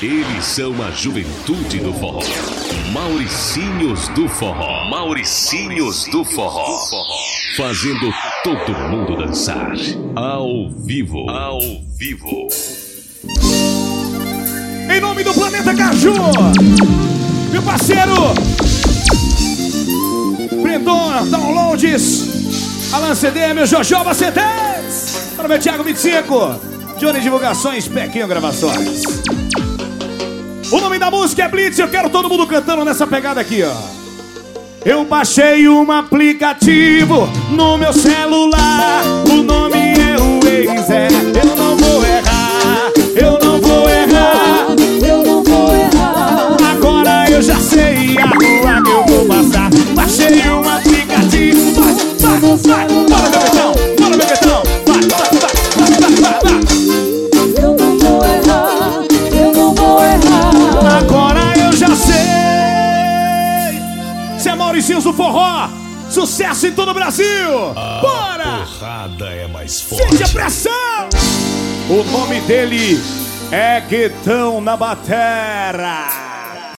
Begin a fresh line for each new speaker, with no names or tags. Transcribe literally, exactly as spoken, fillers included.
Eles são a juventude do forró. Mauricinhos do forró. Mauricinhos do forró. Fazendo todo mundo dançar. Ao vivo. Ao vivo.
Em nome do Planeta Caju, meu parceiro Brendon Downloads, Alan C D, meu Jojoba C Ds, para meu Thiago vinte e cinco, Johnny Divulgações, Pequinho Gravações. O nome da música é Blitz, eu quero todo mundo cantando nessa pegada aqui, ó. Eu baixei um aplicativo no meu celular, o nome é o Waze, é, eu não vou errar, eu não vou errar, eu não vou errar. Agora eu já sei a rua que eu vou passar. Baixei um aplicativo, vai, vai, vai, bora meu guetão, bora meu guetão, vai, vai, vai, vai, vai, vai.
Eu não vou errar, eu não vou errar.
Agora eu já sei. Cê é Mauricinhos do forró, sucesso em todo o Brasil.
A
Bora!
porrada é mais forte.
Sente a pressão! O nome dele é Guetão na batera.